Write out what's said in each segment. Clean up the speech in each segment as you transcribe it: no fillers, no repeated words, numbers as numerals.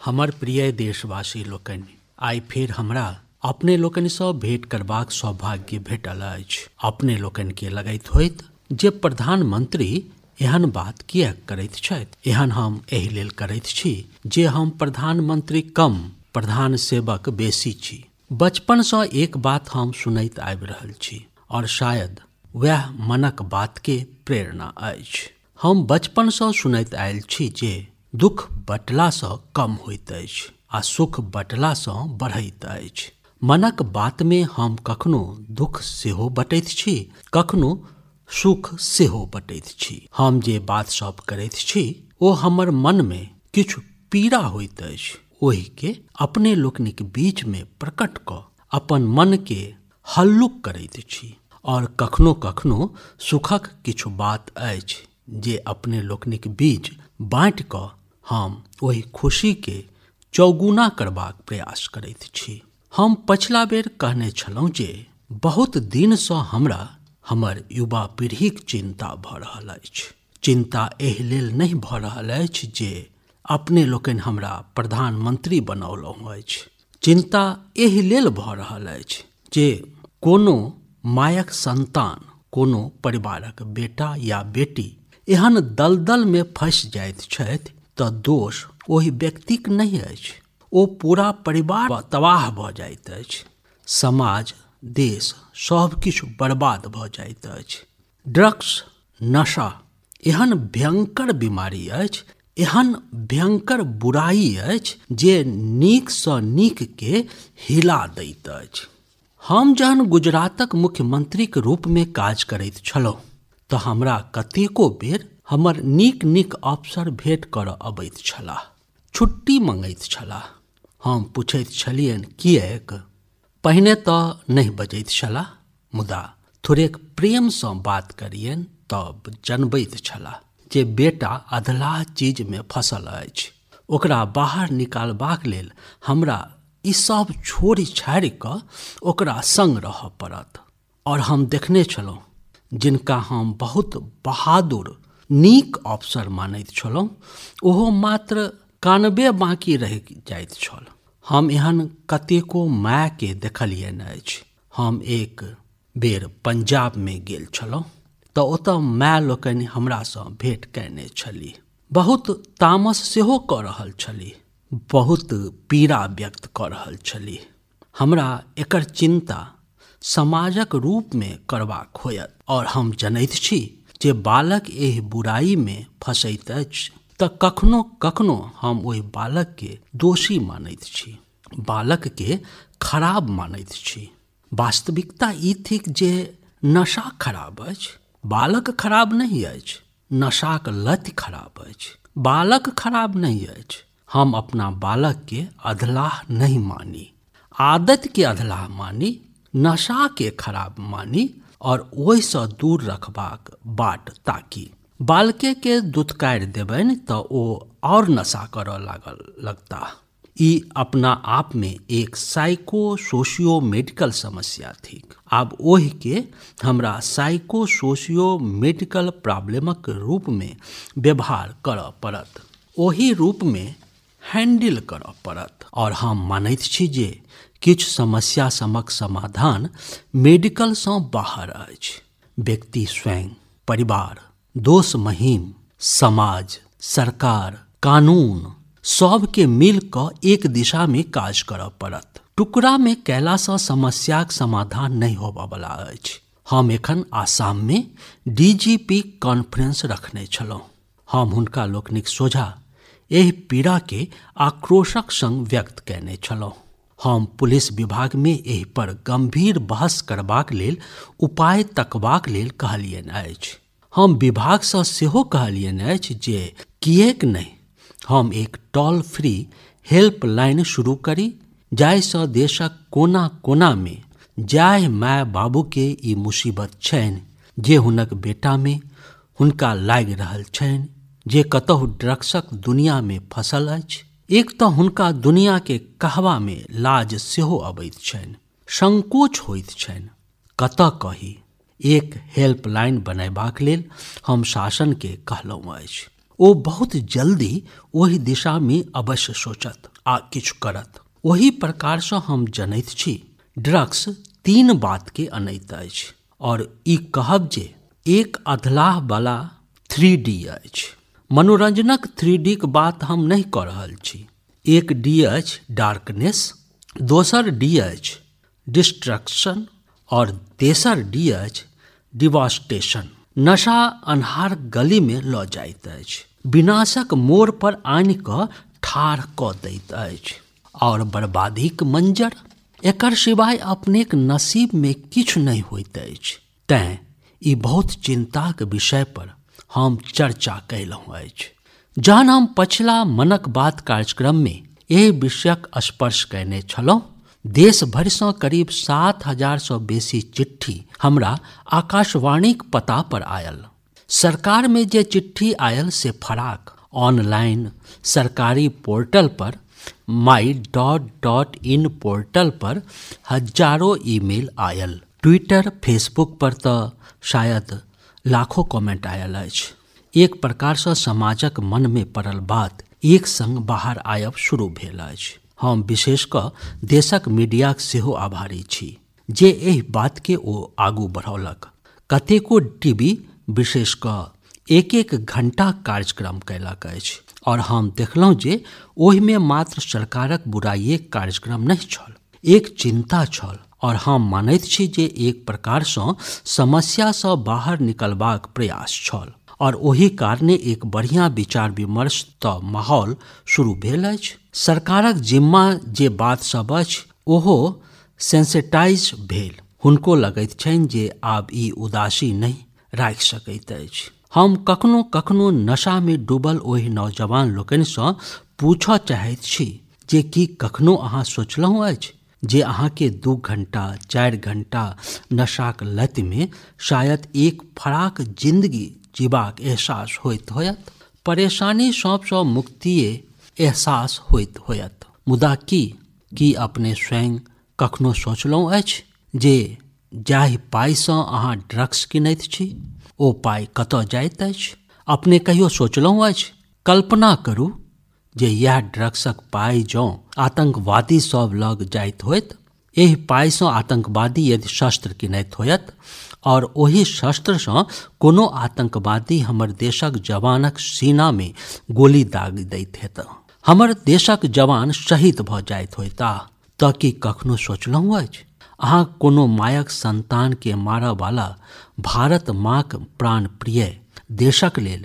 हमर प्रिय देशवासी लोकनि, आइ फेर हमरा अपने लोकनिसँ भेंट करबाक सौभाग्य भेटल अछि। अपने लोकनिके लगैत होइत जे प्रधानमंत्री एहन बात किएक करैत छथि। एहन हम एहि लेल करैत छी जे हम प्रधानमंत्री कम प्रधान सेवक बेसी छी। बचपनसँ एक बात हम सुनैत आबि रहल छी और शायद वएह मनक बातके प्रेरणा अछि। हम बचपनसँ सुनैत आयल छी जे दुख बँटलासँ कम होइत अछि आ सुख बँटलासँ बढ़ैत अछि। मनक बातमे हम कखनो दुख सेहो बँटैत छी, कखनो सुख सेहो बँटैत छी। हम जे बात सब करैत छी ओ हमर मनमे किछु पीड़ा होइत अछि, ओहिके अपने लोकनिक बीचमे प्रकट कऽ अपन मनके हल्लुक करैत छी। और कखनो कखनो सुखक किछु बात अछि जे अपने लोकनिक बीच बाँटि कऽ हम ओहि खुशीके चौगुना करबाक प्रयास करैत छी। हम पछिला बेर कहने छलहुँ जे बहुत दिनसँ हमरा हमर युवा पीढ़ीक चिन्ता भऽ रहल अछि। चिन्ता एहि लेल नहि भऽ रहल अछि जे अपने लोकनि हमरा प्रधानमंत्री बनौलहुँ अछि। चिन्ता एहि लेल भऽ रहल अछि जे कोनो मायक संतान, कोनो परिवारक बेटा या बेटी एहन दलदलमे फँसि जाइत छथि तऽ दोष ओहि व्यक्तिक नहीं अछि, ओ पूरा परिवार तबाह भऽ जाइत अछि। समाज, देश सब किछु बर्बाद भऽ जाइत अछि। ड्रग्स, नशा एहन भयंकर बीमारी अछि, एहन भयंकर बुराई अछि जे नीकसँ नीकके हिला दैत अछि। हम जहन गुजरातक मुख्यमंत्रीक रूपमे काज करैत छलहुँ तऽ हमरा कतेको बेर हमर नीक नीक अफसर भेंट करऽ अबैत छलाह, छुट्टी मंगैत छलाह। हम पूछैत छलियनि किएक। पहिने तऽ नहि बजैत छलाह, मुदा थोड़ेक प्रेमसँ बात करियनि तब जनबैत छलाह जे बेटा अधलाह चीजमे फंसल अछि, ओकरा बाहर निकालबाक लेल हमरा ई सब छोड़ि छाड़ि कऽ ओकरा संग रहऽ पड़त। और हम देखने छलहुँ जिनका हम बहुत बहादुर नीक अफसर मानैत छलहुँ, ओहो मात्र कानबे बाँकी रहि जाइत छल। हम एहन कतेको मायके देखलियनि अछि। हम एक बेर पंजाबमे गेल छलहुँ तऽ ओतऽ माय लोकनि हमरासँ भेंट कयने छलीह। बहुत तामस सेहो कऽ रहल छलीह, बहुत पीड़ा व्यक्त कऽ रहल छलीह। हमरा एकर चिन्ता समाजक रूपमे करबाक होयत और हम जनैत छी जे बालक एहि बुराईमे फंसैत अछि तऽ कखनो कखनो हम ओहि बालकके दोषी मानैत छी, बालकके खराब मानैत छी। वास्तविकता ई थिक जे नशा खराब अछि, बालक खराब नहीं अछि। नशाक लत खराब अछि, बालक खराब नहीं अछि। हम अपना बालकके अधलाह नहीं मानी, आदतके अधलाह मानी, नशाके खराब मानी और ओहिसँ दूर रखबाक बाट ताकी। बालके दुत्कारी देबनि तऽ ओ और नशा करऽ लगता। ई अपना आप में एक साइको सोशियो मेडिकल समस्या थिक। आब ओहि के हमरा साइको सोशियो मेडिकल प्रॉब्लमक रूप में व्यवहार करऽ पड़त, ओही रूप में हैंडल करऽ पड़त। और हम मानैत छी जे किछु समस्या समक समाधान मेडिकलसँ बाहर अछि। व्यक्ति स्वयं, परिवार, दोस्त महीम, समाज, सरकार, कानून सबके मिल कऽ एक दिशा में काज करऽ पड़त। टुकड़ा में कैलासँ समस्याक समाधान नहीं होबऽ वाला अछि। हम एखन आसाम में DGP कॉन्फ्रेंस रखने छलहुँ। हम हुनका लोकनिक सोझा एहि पीड़ा के आक्रोशक संग व्यक्त कयने छलहुँ। हम पुलिस विभाग में एहि पर गंभीर बहस करबाक लेल उपाय तकबाक लेल कहलियनि अछि। हम विभागसँ सेहो कहलियनि अछि जे किएक नहि हम एक टोल फ्री हेल्पलाइन शुरू करी, जाहिसँ देशक कोना कोना में जाहि माय बाबूके ई मुसीबत छनि जे हुनक बेटा में हुनका लागि रहल छनि, जे कतहु ड्रग्सक दुनिया में फंसल अछि। एक तऽ हुनका दुनिया के कहबा में लाज सेहो अबैत छनि, संकोच होइत छनि, कतऽ कही। एक हेल्पलाइन बनयबाक लेल हम शासन के कहलहुँ अछि। ओ बहुत जल्दी ओहि दिशा में अवश्य सोचत आ किछु करत। ओहि प्रकार से हम जनैत छी ड्रग्स 3 बात के अनैत अछि, और ई कहब जे एक अधलाह वाला 3D अछि। मनोरंजनक 3D के बात हम नहीं कह रहल छी। एक D अछि डार्कनेस, दोसर D अछि डिस्ट्रक्शन और तेसर D अछि डिवास्टेशन। नशा अन्हार गली में लऽ जाइत अछि, विनाशक मोड़ पर आनि कऽ ठाढ़ कऽ दैत अछि, और बर्बादीक मंजर। एकर सिवाय अपनेक नसीब में किछु नहीं होइत अछि। तें ई बहुत चिंताक विषय पर हम चर्चा कयलहुँ अछि। जहन हम पछिला मनक बात कार्यक्रम में एहि विषयक स्पर्श कयने छलहुँ, देश भरि सँ करीब 7,000 सँ बेसी चिट्ठी हमरा आकाशवाणीक पता पर आयल। सरकार में जे चिट्ठी आयल से फराक। ऑनलाइन सरकारी पोर्टल पर my.in पोर्टल पर हजारों ईमेल आयल। ट्विटर फेसबुक पर तो शायद लाखों कमेंट आयल अछि। एक प्रकार से समाजक मन में पड़ल बात एक संग बाहर आयब शुरू भेल अछि। हम विशेष कऽ देशक मीडिया के सेहो आभारी छी जे एहि बात के ओ आगू बढ़ौलक। कतेको टीवी विशेष कऽ एक घंटा कार्यक्रम कयलक अछि, और हम देखलहुँ जे ओहि में मात्र सरकारक बुराइयक कार्यक्रम नहीं छल, एक चिंता छल। और हम मानैत छी जे एक प्रकार सँ समस्या सँ बाहर निकलबाक प्रयास छल, और ओही कारणे एक बढ़िया विचार विमर्श तऽ माहौल शुरू भेल अछि। सरकारक जिम्मा जे बात सब अछि ओहो सेंसिटाइज भेल। हुनको लगैत छनि जे आब ई उदासी नहीं राखि सकैत अछि। हम कखनो कखनो नशा में डूबल ओहि नौजवान लोकनि सँ पूछऽ चाहैत छी जे की कखनो अहाँ सोचलहुँ अछि जे अहाँ के 2 घंटा 4 घंटा नशाक लत में शायद एक फराक जिंदगी जीबाक एहसास होइत होयत। परेशानी सबसँ मुक्तिये एहसास होइत होयत। मुदा की अपने स्वयं कखनो सोचलहुँ अछि जे जाहि पाइ सँ अहाँ ड्रग्स किनैत छी ओ पाइ कतऽ जाइत अछि? अपने कहियो सोचलहुँ अछि? कल्पना करू जे यह ड्रग्सक पाइ जँ आतंकवादी सब लग जाइत होइत। एहि पाइ सँ आतंकवादी यदि शस्त्र किनैत होयत और ओही शस्त्र सँ कोनो आतंकवादी हमर देशक जवानक सीना में गोली दाग दैत हेतै, हमर देशक जवान शहीद भऽ जाइत होइता, तऽ की कखनो सोचलहुँ अछि अहाँ कोनो मायक संतान के मारऽ वाला भारत माँक प्राण प्रिय देशक लेल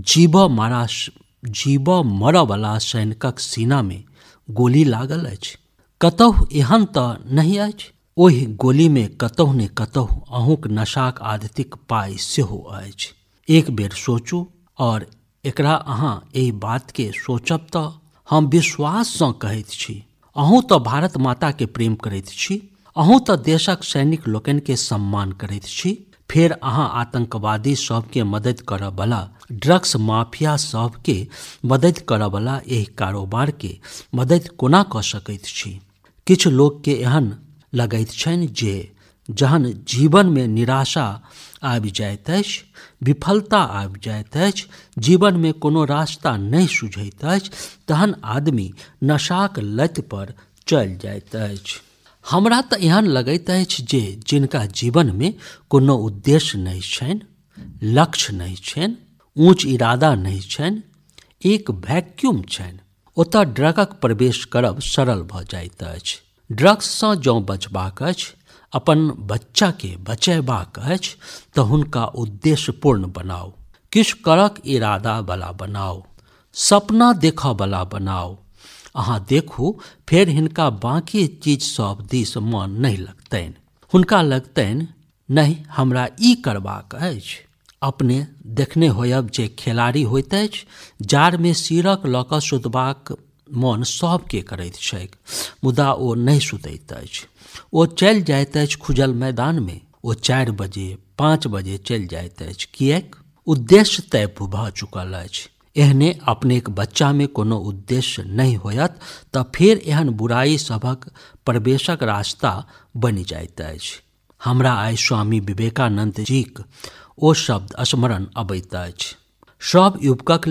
जीबऽ मरऽ वाला सैनिकक सीना में गोली लागल अछि? कतहु एहन तऽ नहीं अछि? ओहि गोली में कतहु ने कतहु अहूँक नशाक आदतिक पाइ सेहो अछि। एक बेर सोचू, और एकरा अहाँ एहि बात के सोचब तऽ हम विश्वास सँ कहैत छी अहूँ तऽ भारत माता के प्रेम करैत छी, अहूँ तऽ देशक सैनिक लोकनि के सम्मान करैत छी, फेर अहाँ आतंकवादी सबके मदद करऽ वाला ड्रग्स माफिया सबके मदद करऽ वाला एहि कारोबार के मदद कोना कऽ सकैत छी? किछु लोक के एहन लगैत छनि जे जहन जीवन में निराशा आबि जाइत अछि, विफलता आबि जाइत अछि, जीवन में कोनो रास्ता नहीं सुझैत अछि, तहन आदमी नशाक लत पर चलि जाइत अछि। हमरा तऽ एहन लगैत अछि जे जिनका जीवन में कोनो उद्देश्य नहीं छनि, लक्ष्य नहीं छनि, ऊंच इरादा नहीं छनि, एक वैक्यूम छनि, ओतऽ ड्रगक प्रवेश करब सरल भऽ जाइत अछि। ड्रग्स सँ जँ बचबाक अछि, अपन बच्चा के बचेबाक अछि, तऽ हुनका उद्देश्यपूर्ण बनाउ, किछु करक इरादा वाला बनाउ, सपना देखऽ वाला बनाउ। अहाँ देखू फेर हिनका बाकी चीज सब दिस मन नहीं लगतनि। हुनका लगतनि नहीं हमरा ई करबाक अछि। अपने देखने होयब जे खिलाड़ी होइत अछि, जार में सिरक लऽ कऽ सुतबाक मन सबके करैत छैक, मुदा ओ नहीं सुतैत अछि। ओ चलि जाइत अछि खुजल मैदान में। ओ 4 बजे 5 बजे चलि जाइत अछि। किएक? उद्देश्य तय भऽ चुकल अछि। एहने अपनेक बच्चा में कोनो उद्देश्य नहीं होयत तऽ फेर एहन बुराई सभक प्रवेशक रास्ता बनि जाइत अछि। हमरा आइ स्वामी विवेकानंद जीक ओ शब्द स्मरण अबैत अछि, सब युवकक लेल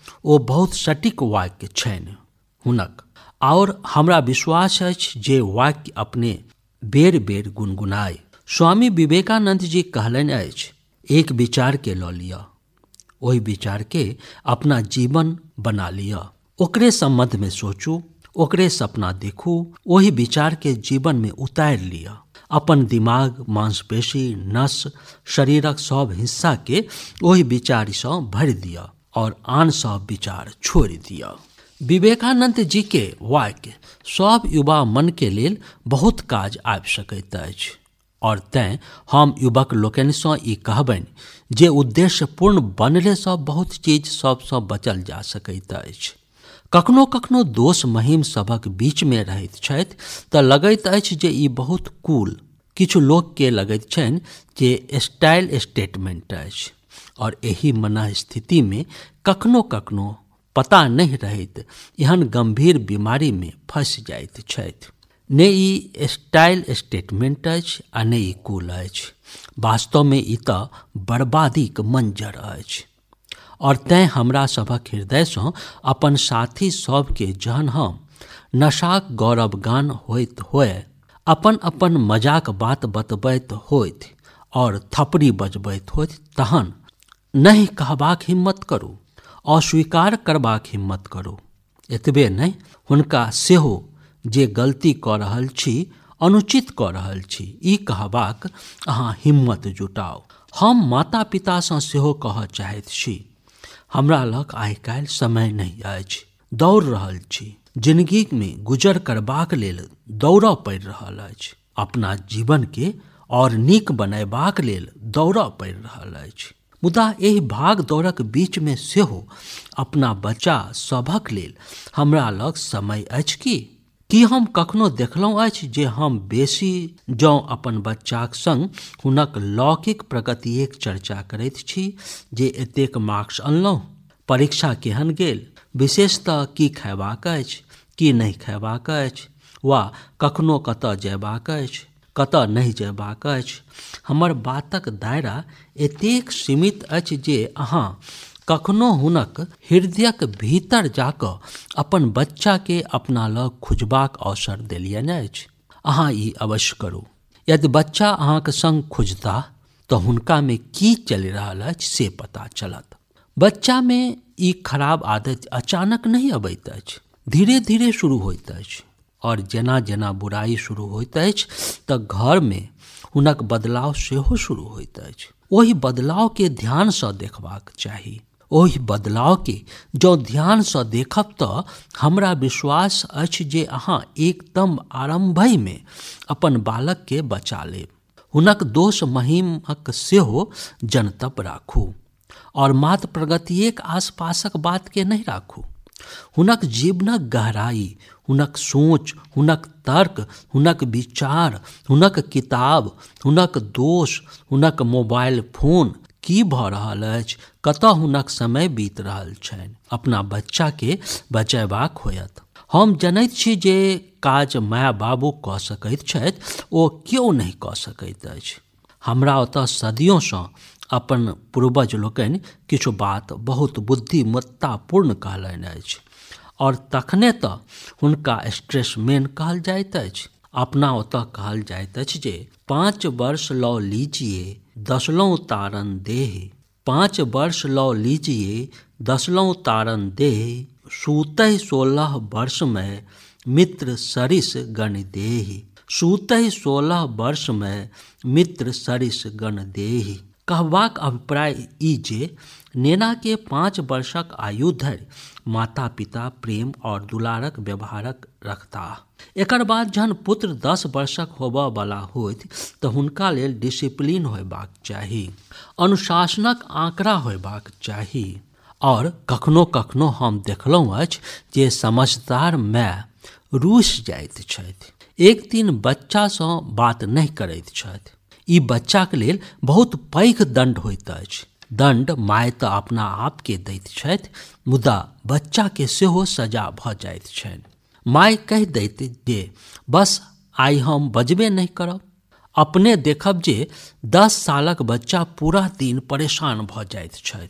ओ बहुत सटीक वाक्य छनि हुनक, और हमरा विश्वास अछि जे वाक्य अपने बेर बेर गुनगुनाय। स्वामी विवेकानंद जी कहलनि अछि, एक विचार के लऽ लिअ, ओहि विचार के अपना जीवन बना लिअ, ओकरे संबंध में सोचू, ओकरे सपना देखू, ओहि विचार के जीवन में उतारि लिअ। अपन दिमाग, मांसपेशी, नस, शरीरक सब हिस्सा के ओहि विचार सँ भरि दिअ और आन सब विचार छोड़ि दिअ। विवेकानंद जी के वाक्य सब युवा मन के लेल बहुत काज आबि सकैत अछि, और तें हम युवक लोकनि सँ ई कहबनि जे उद्देश्य पूर्ण बनले सँ बहुत चीज सबसँ बचल जा सकैत अछि। कखनो कखनो दोष महिम सभक बीच में रहैत छथि तऽ लगैत अछि जे ई बहुत कूल, किछु लोक के लगैत छनि जे स्टाइल स्टेटमेंट अछि, और एही मनः स्थिति में कखनो कखनो पता नहीं रहैत एहन गंभीर बीमारी में फंस जाइत छथि। ने ई स्टाइल स्टेटमेंट अछि आ ने ई कूल अछि, वास्तव में ई तऽ बर्बादीक मंजर अछि। और तें हमरा सभक हृदय सँ अपन साथी सबके जहन हम नशाक गौरवगान होइत होय, अपन अपन मजाक बात बतबैत होइत और थपड़ी बजबैत होइत, तहन नहीं कहबाक हिम्मत करू, अस्वीकार करबाक हिम्मत करू। एतबे नहीं, हुनका सेहो जे गलती कऽ रहल छी, अनुचित कऽ रहल छी, ई कहबाक अहाँ हिम्मत जुटाउ। हम माता पिता सँ सेहो कहऽ चाहैत छी, हमरा लग आइ काल्हि समय नहीं अछि, दौड़ रहल छी, जिंदगी में गुजर करबाक लेल दौड़ऽ पड़ि रहल अछि, अपना जीवन के और नीक बनयबाक लेल दौड़ऽ पड़ि रहल अछि। मुदा एहि भाग दौड़क बीच में सेहो अपना बच्चा सभक लेल हमरा लग समय अछि कि हम कखनो देखलहुँ अछि जे हम बेसी जँ अपन बच्चाक संग हुनक लौकिक प्रगतिक चर्चा करैत छी, जे एतेक मार्क्स अनलहुँ, परीक्षा केहन गेल, विशेषतः की खयबाक अछि, की नहीं खयबाक अछि, वा कखनो कतऽ जयबाक अछि, कतऽ नहीं जयबाक अछि। हमर बातक दायरा एतेक सीमित अछि जे अहाँ कखनो हुनक हृदयक भीतर जाकऽ अपन बच्चा के अपना लग खुजबाक अवसर देलियनि अछि। अहाँ ई अवश्य करू। यदि बच्चा अहाँक संग खुजता तऽ हुनका में की चलि रहल अछि से पता चलत। बच्चा में ई खराब आदत अचानक नहीं अबैत अछि, धीरे धीरे शुरू होइत अछि, और जेना जेना बुराई शुरू होइत अछि तऽ घर में हुनक बदलाव सेहो शुरू होइत अछि। ओहि बदलाव के ध्यान सँ देखबाक चाही। ओहि बदलाव के जँ ध्यान सँ देखब तऽ हमरा विश्वास अछि जे अहाँ एकदम आरंभहि में अपन बालक के बचा लेब। हुनक दोष महिमक सेहो जनतब राखू, और मात्र प्रगतिएक आसपासक बात के नहीं राखू। हुनक जीवनक गहराई, हुनक सोच, हुनक तर्क, हुनक विचार, हुनक किताब, हुनक दोष, हुनक मोबाइल फोन की भऽ रहल अछि, कतऽ हुनक समय बीत रहल छनि, अपना बच्चा के बचेबाक होयत। हम जनैत छी जे काज माय बाबू कऽ सकैत छथि ओ केओ नहीं कऽ सकैत अछि। हमरा ओतऽ सदियों सँ अपन पूर्वज लोकनि किछु बात बहुत बुद्धिमत्तापूर्ण कहलनि अछि, और तखने तऽ हुनका स्ट्रेसमैन कहल जाइत अछि। अपना ओतऽ कहल जाइत अछि जे 5 वर्ष लौ लीजिए 10 लौ तारन देह, 5 वर्ष लौ लीजिए 10 लौ तारन देह, सूतहि 16 वर्ष में मित्र सरिस गण देहि, सूतहि 16 वर्ष में मित्र सरिस गण देहि। कहबाक अभिप्राय ई जे नेना के 5 वर्षक आयु धरि माता पिता प्रेम और दुलारक व्यवहारक रखताह। एकर बाद जहन पुत्र 10 वर्षक होबऽ वाला होइत तऽ हुनका लेल डिसिप्लिन होयबाक चाही, अनुशासनक आंकड़ा होयबाक चाही। और कखनो कखनो हम देखलहुँ अछि जे समझदार माय रूसि जाइत छथि, एक दिन बच्चा सँ बात नहीं करैत छथि। ई बच्चाक लेल बहुत पैघ दंड होइत अछि। दंड माय तऽ अपना आप के दैत छथि, मुदा बच्चा के सेहो सजा भऽ जाइत छनि। माय कहि दैत जे बस आइ हम बजबे नहीं करब। अपने देखब जे 10 सालक बच्चा पूरा दिन परेशान भऽ जाइत छथि।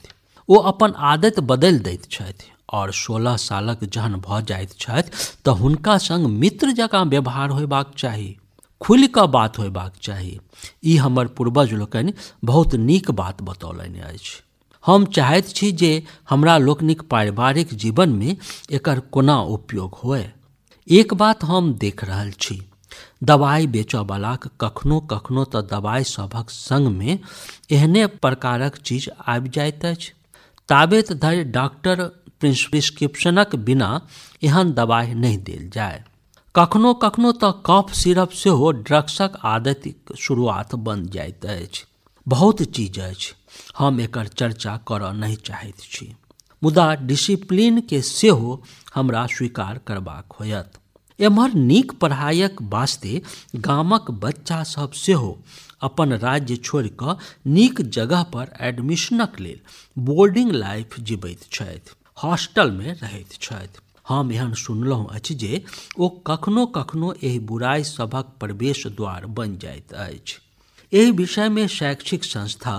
ओ अपन आदत बदलि दैत छथि और 16 सालक जहन भऽ जाइत छथि तऽ हुनका संग मित्र जकाँ व्यवहार होयबाक चाही, खुलि कऽ बात होयबाक चाही। ई हमर पूर्वज लोकनि बहुत नीक बात बतौलनि अछि। हम चाहैत छी जे हमरा लोकनिक पारिवारिक जीवनमे एकर कोना उपयोग होय। एक बात हम देख रहल छी, दवाइ बेचयवलाक कखनो कखनो तऽ दवाइ सभक संगमे एहने प्रकारक चीज आबि जाइत अछि। ताबेत धरि डॉक्टर प्रिस्क्रिप्शनक बिना एहन दवाइ नहि देल जाय। कखनो कखनो तऽ कफ सिरप सेहो ड्रग्सक आदतिक शुरुआत बन जाइत अछि। बहुत चीज अछि, हम एकर चर्चा करऽ नहि चाहैत छी, मुदा डिसिप्लीन के सेहो हमरा स्वीकार करबाक होयत। एम्हर नीक पढ़ाइक वास्ते गामक बच्चा सब सेहो अपन राज्य छोड़ि कऽ नीक जगह पर एडमिशनक लेल बोर्डिंग लाइफ जीबैत छथि, हॉस्टलमे रहैत छथि। हम एहन सुनलहुँ अछि जे ओ कखनो कखनो एहि बुराइ सभक प्रवेश द्वार बनि जाइत अछि। एहि विषयमे शैक्षिक संस्था,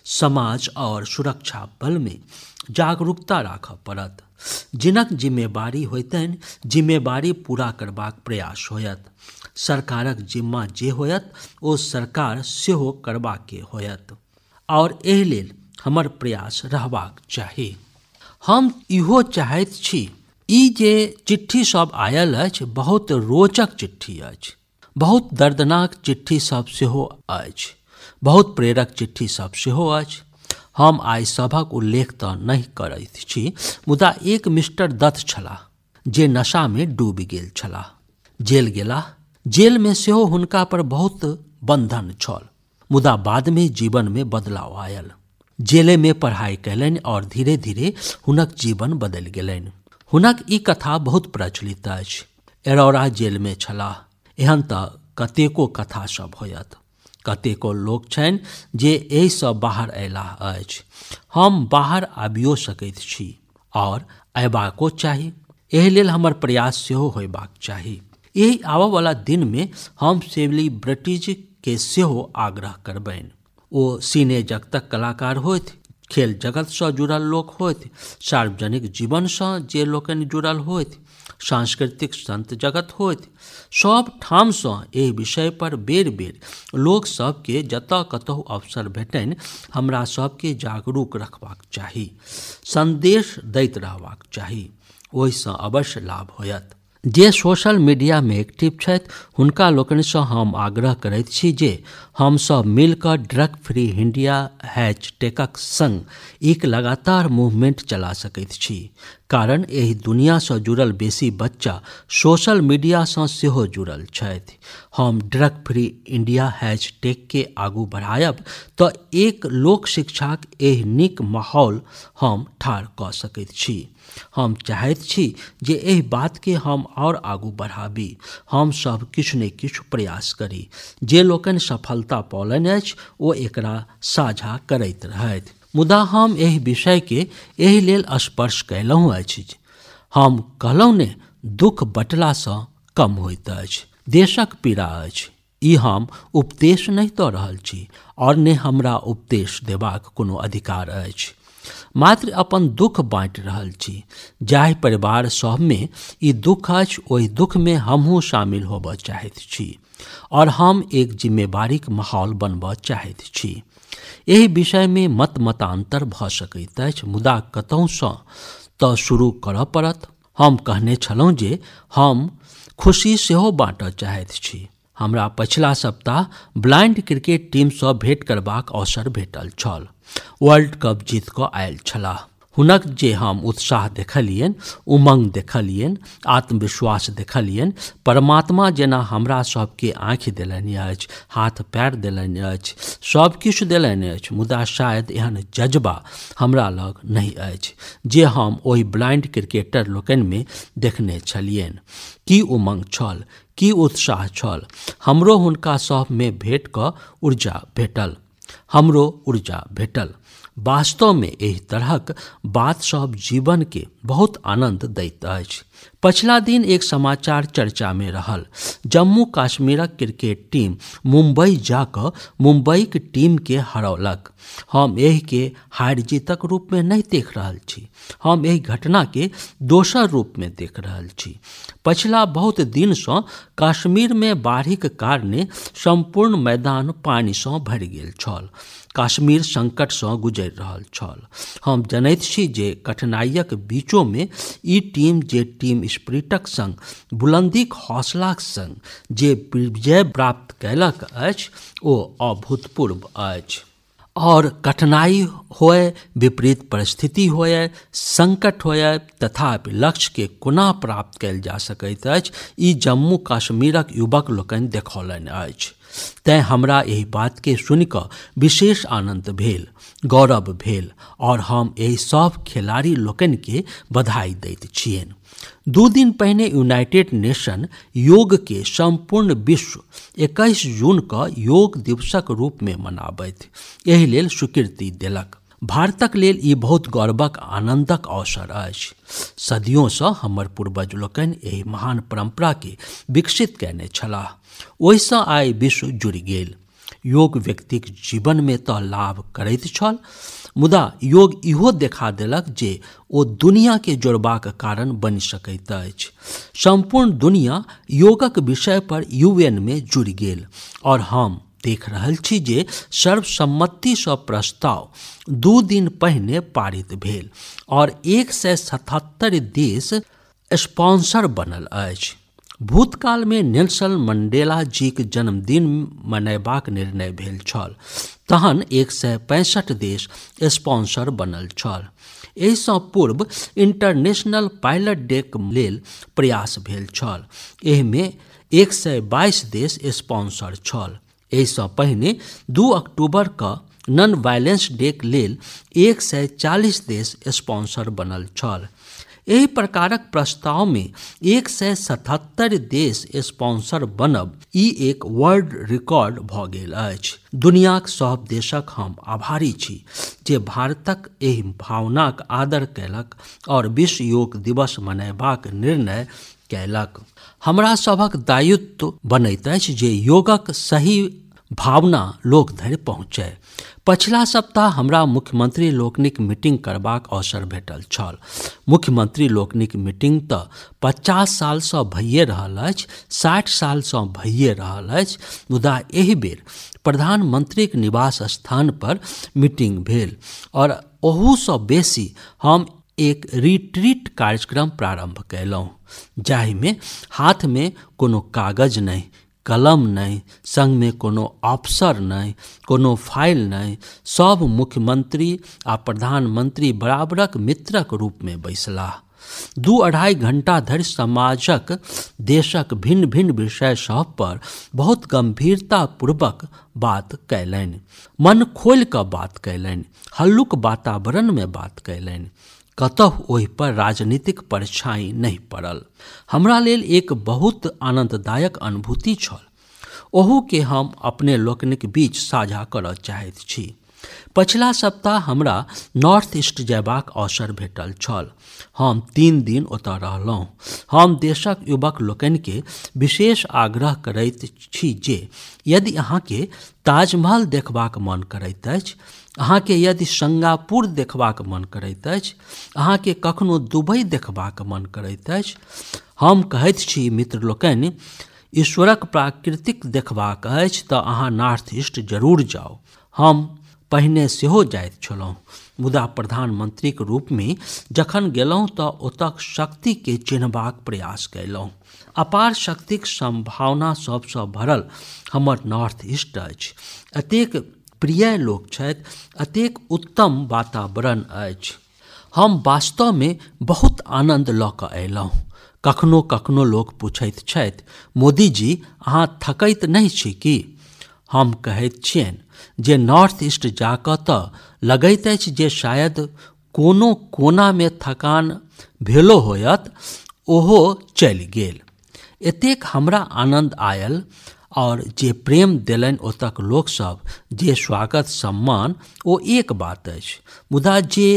समाज और सुरक्षा बलमे जागरूकता राखऽ पड़त। जिनक जिम्मेवारी होयतनि जिम्मेवारी पूरा करबाक प्रयास होयत। सरकारक जिम्मा जे होयत ओ सरकार सेहो करबाके होयत और एहि लेल हमर प्रयास रहबाक चाही। हम इहो चाहैत छी, ई जे चिट्ठी सब आयल अछि बहुत रोचक चिट्ठी अछि, बहुत दर्दनाक चिट्ठी सब सेहो अछि, बहुत प्रेरक चिट्ठी सब सेहो अछि। हम आइ सभक उल्लेख तऽ नहि करैत छी, मुदा एक मिस्टर दत्त छलाह जे नशामे डूबि गेल छलाह, जेल गेलाह। जेलमे सेहो हुनका पर बहुत बंधन छल, मुदा बादमे जीवनमे बदलाव आयल। जेलेमे पढ़ाई कयलनि और धीरे धीरे हुनक जीवन बदलि गेलनि। हुनक ई कथा बहुत प्रचलित अछि। एरौरा जेलमे छलाह, एहन तऽ कतेको कथा सब होयत। कतेको लोक छनि जे एहिसँ बाहर अयलाह अछि। हम बाहर आबियो सकैत छी और अयबाको चाही। एहि लेल हमर प्रयास सेहो होयबाक चाही। एहि आबयवला दिनमे हम सेलिब्रिटीज के सेहो आग्रह करबनि। ओ सिने जगतक कलाकार होथि, खेल जगतसँ जुड़ल लोक होथि, सार्वजनिक जीवनसँ जे लोकनि जुड़ल होथि, सांस्कृतिक संत जगत होथि, सब ठामसँ एहि विषय पर बेर बेर लोक सबके जतऽ कतहु अवसर भेटनि हमरा सबके जागरूक रखबाक चाही, संदेश दैत रहबाक चाही। ओहिसँ अवश्य लाभ होयत। जे सोशल मीडियामे एक्टिव छथि हुनका लोकनिसँ हम आग्रह करैत छी जे हमसब मिलकर ड्रग फ्री इंडिया हैशटैगक संग एक लगातार मूवमेंट चला सकैत छी, कारण एहि दुनियासँ जुड़ल बेसी बच्चा सोशल मीडियासँ सेहो जुड़ल छथि। हम ड्रग फ्री इंडिया हैशटैग के आगू बढ़ायब तऽ एक लोक शिक्षाक एहि नीक माहौल हम ठाढ़ कऽ सकैत छी। हम चाहैत छी जे एहि बातके हम और आगू बढ़ाबी, हम सब किछु ने किछु प्रयास करी। जे लोकनि सफलता पौलनि अछि ओ एकरा साझा करैत रहथि। मुदा हम एहि विषयके एहि लेल स्पर्श कयलहुँ अछि। हम कहलहुँ ने, दुख बँटलासँ कम होइत अछि, देशक पीड़ा अछि। ई हम उपदेश नहि दऽ रहल छी और ने हमरा उपदेश देबाक कोनो अधिकार अछि, मात्र अपन दुख बाँटि रहल छी। जाहि परिवार सबमे ई दुख अछि ओहि दुखमे हमहूँ शामिल होबऽ चाहैत छी और हम एक जिम्मेवारीक माहौल बनबऽ चाहैत छी। एहि विषयमे मतांतर भऽ सकैत अछि, मुदा कतहुसँ तऽ शुरू करऽ पड़त। हम कहने छलहुँ जे हम खुशी सेहो बाँटऽ चाहैत छी। हमरा पछिला सप्ताह ब्लाइंड क्रिकेट टीमसँ भेंट करबाक अवसर भेटल छल। वर्ल्ड कप जीत कऽ आयल छलाह। हुनक जे हम उत्साह देखलियनि, उमंग देखलियनि, आत्मविश्वास देखलियनि, परमात्मा जेना हमरा सबके आँखि देलनि अछि, हाथ पैर देलनि अछि, सब किछु देलनि अछि, मुदा शायद एहन जज्बा हमरा लग नहीं अछि जे हम ओहि ब्लाइंड क्रिकेटर लोकनिमे देखने छलियनि। की उमंग छल, की उत्साह छल। हमरो हुनका सबमे भेंट कऽ ऊर्जा भेटल, हमरो ऊर्जा भेटल। वास्तव में एहि तरहक बात सब जीवन के बहुत आनंद दैत अछि। पछिला दिन एक समाचार चर्चा में रहल। जम्मू कश्मीरक क्रिकेट टीम मुंबई जाकऽ मुंबईक टीम के हरौलक। हम एहि के हार जीतक रूप में नहीं देख रहल छी, हम एहि घटना के दोसर रूप में देख रहल छी। पछिला बहुत दिन सँ कश्मीर में बाढ़िक कारणे संपूर्ण मैदान पानी सँ भरि गेल छल। कश्मीर संकट सँ गुजरि रहल छल। हम जनैत छी जे कठिनाइयक बीचो में ई टीम जे टीम स्पिरिटक संग, बुलंदीक हौसलाक संग जे विजय प्राप्त कयलक अछि ओ अभूतपूर्व अछि। और कठिनाई होय, विपरीत परिस्थिति होय, संकट होय, तथापि लक्ष्य के कोना प्राप्त कयल जा सकैत अछि, ई जम्मू कश्मीरक युवक लोकनि देखौलनि अछि। तैं हमरा एहि बात के सुनि कऽ विशेष आनंद भेल, गौरव भेल, और हम एहि सब खिलाड़ी लोकनि के बधाई दैत छियनि। 2 दिन पहिने यूनाइटेड नेशन योग के संपूर्ण विश्व 21 जून क योग दिवसक रूप में मनाबैत एहि लेल स्वीकृति देलक। भारतक लेल ई बहुत गौरवक आनंदक अवसर अछि। सदियों सँ हमर पूर्वज लोकनि एहि महान परंपरा के विकसित कयने छलाह। ओहिसँ आइ विश्व जुड़ि गेल। योग व्यक्तिक जीवन में तऽ लाभ करैत छल, मुदा योग इहो देखा देलक जे ओ दुनिया के जोड़बाक कारण बनि सकैत अछि। संपूर्ण दुनिया योगक विषय पर UN में जुड़ि गेल, और हम देख रहल छी जे सर्वसम्मति सँ प्रस्ताव 2 दिन पहिने पारित भेल और 177 देश स्पॉन्सर बनल अछि। भूतकाल में नेल्सन मंडेला जी के जन्मदिन मनयबाक निर्णय भेल छल, तहन 165 देश स्पॉन्सर बनल छल। एहिसँ पूर्व इंटरनेशनल पायलट डे लेल प्रयास भेल छल, एहि में 122 देश स्पॉन्सर छल। एहिसँ पहिने 2 अक्टूबर क नॉन वायलेंस डे लेल 140 देश स्पॉन्सर बनल छल। एहि प्रकारक प्रस्ताव में 177 देश स्पॉन्सर बनब ई एक वर्ल्ड रिकॉर्ड भऽ गेल अछि। दुनियाक सब देशक हम आभारी छी जे भारतक एहि भावनाक आदर कयलक और विश्व योग दिवस मनयबाक निर्णय कयलक। हमरा सभक दायित्व बनैत अछि जे योगक सही भावना लोक धरि पहुँचय। पछिला सप्ताह हमरा मुख्यमंत्री लोकनिक मीटिंग करबाक अवसर भेटल छल। मुख्यमंत्री लोकनिक मीटिंग तऽ 50 साल सँ भइए रहल अछि, 60 साल सँ भइए रहल अछि, मुदा एहि बेर प्रधानमंत्रीक निवास स्थान पर मीटिंग भेल और ओहू सँ बेसी हम एक रिट्रीट कार्यक्रम प्रारंभ कयलहुँ, जाहि में हाथ में कोनो कागज नहीं, कलम नहीं, संग में कोनो अफसर नहीं, कोनो फाइल नहीं, सब मुख्यमंत्री आ प्रधानमंत्री बराबरक मित्रक रूप में बैसलाह। 2-2.5 घंटा धरि समाजक, देशक भिन्न भिन्न विषय सब पर बहुत गंभीरता पूर्वक बात कयलनि, मन खोलि कऽ बात कयलनि, हल्लुक वातावरण में बात कयलनि। कतहु ओहि पर राजनीतिक परछाई नहीं पड़ल। हमरा लेल एक बहुत आनंददायक अनुभूति छल। ओहू के हम अपने लोकनिक बीच साझा करऽ चाहैत छी। पछिला सप्ताह हमरा नॉर्थ ईस्ट जयबाक अवसर भेटल छल। हम 3 दिन ओतऽ रहलहुँ। हम देशक युवक लोकनि के विशेष आग्रह करैत छी जे यदि अहाँ के ताजमहल देखबाक मन करैत अछि, अहाँ के यदि सिंगापुर देखबाक मन करैत अछि, अहाँ के कखनो दुबई देखबाक मन करैत अछि, हम कहैत छी मित्र लोकनि, ईश्वरक प्राकृतिक देखबाक अछि तऽ अहाँ नॉर्थ ईस्ट जरूर जाउ। हम पहिने सेहो जाइत छलहुँ, मुदा प्रधानमंत्रीक रूप में जखन गेलहुँ तऽ ओतक शक्ति के चिन्हबाक प्रयास कयलहुँ। अपार शक्तिक संभावना सबसँ भरल हमर नॉर्थ ईस्ट अछि। एतेक प्रिय लोक छथि, एतेक उत्तम वातावरण अछि। हम वास्तव में बहुत आनंद लऽ कऽ अयलहुँ। कखनो कखनो लोक पूछैत छथि, मोदी जी अहाँ थकैत नहीं छी की? हम कहैत छियनि जे नॉर्थ ईस्ट जाकऽ तऽ लगैत अछि जे शायद कोनो कोना में थकान भेलो होयत, ओहो चलि गेल। एतेक हमरा आनंद आयल और जे प्रेम देलनि ओतक लोक सब, जे स्वागत सम्मान, ओ एक बात अछि, मुदा जे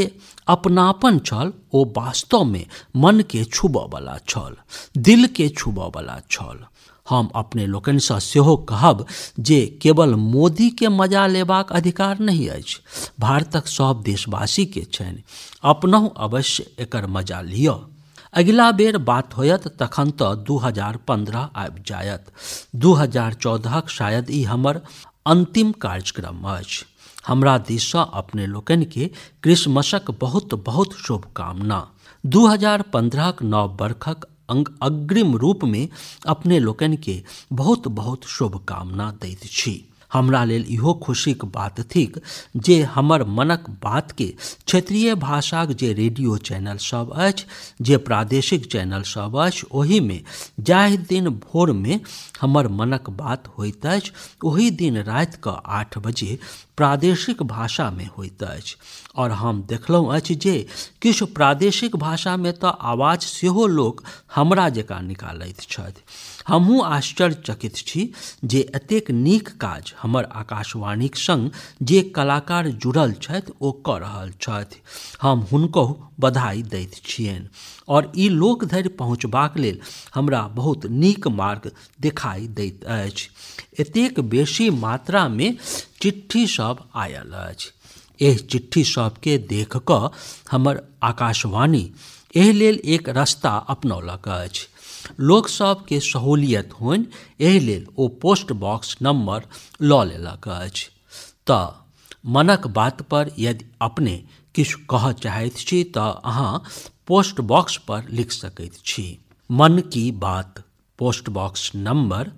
अपनापन छल ओ वास्तव में मन के छूबऽ वाला छल, दिल के छूबऽ वाला छल। हम अपने लोकनिसँ सेहो कहब जे केवल मोदी के मजा लेबाक अधिकार नहीं अछि, भारतक सब देशवासी के छनि। अपनहु अवश्य एकर मजा लिअ। अगिला बेर बात होयत तखन तऽ 2015 आबि जायत। 2014क शायद ई हमर अंतिम कार्यक्रम अछि। हमरा दिससँ अपने लोकनि के क्रिसमसक बहुत बहुत शुभकामना। 2015क नव वर्षक अग्रिम रूप में अपने लोकनि के बहुत बहुत शुभकामना दैत छी। हमरा लेल इहो खुशीक बात थिक जे हमर मनक बात के क्षेत्रीय भाषाक जे रेडियो चैनल सब अछि, जे प्रादेशिक चैनल सब अछि, ओही में जाहि दिन भोर में हमर मनक बात होइत अछि, ओही दिन राति के 8 बजे प्रादेशिक भाषा में होइत अछि। और हम देखलहुँ अछि जे किछु प्रादेशिक भाषा में तऽ आवाज सेहो लोक हमरा जकाँ निकालैत छथि। हमहूँ आश्चर्यचकित छी जे एतेक नीक काज हमर आकाशवाणीक संग जे कलाकार जुड़ल छथि ओ कऽ रहल छथि। हम हुनको बधाई दैत छियनि और ई लोक धरि पहुँचबाक लेल हमरा बहुत नीक मार्ग दिखाई दैत अछि। एतेक बेसी मात्रा में चिट्ठी सब आयल अछि। एहि चिट्ठी सबके देख कऽ हमर आकाशवाणी एहि लेल एक रास्ता अपनौलक अछि। लोक सब के सहूलियत होनि एहि लेल ओ पोस्ट बॉक्स नंबर लऽ लेलक अछि। तऽ मनक बात पर यदि अपने किछु कहऽ चाहैत छी तऽ अहाँ पोस्ट बॉक्स पर लिख सकैत छी। Mann ki Baat, post box number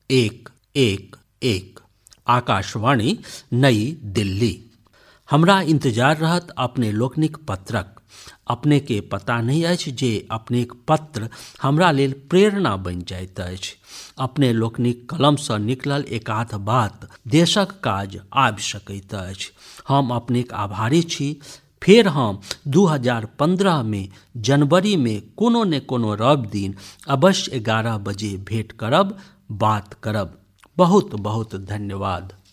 111, Akashvani, New Delhi. हमरा इंतजार रहत अपने लोकनिक पत्रक। अपने के पता नहीं अछि जे अपनेक पत्र हमरा लेल प्रेरणा बनि जाइत अछि। अपने लोकनिक कलम सँ निकलल एकाध बात देशक काज आबि सकैत अछि। हम अपनेक आभारी छी। फेर हम 2015 में जनवरी में कोनो ने कोनो रवि दिन अवश्य 11 बजे भेंट करब, बात करब। बहुत बहुत धन्यवाद।